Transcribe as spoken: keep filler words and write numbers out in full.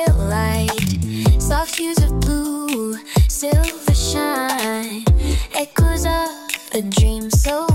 pale light, soft hues of blue, silver shine, echoes of a dream so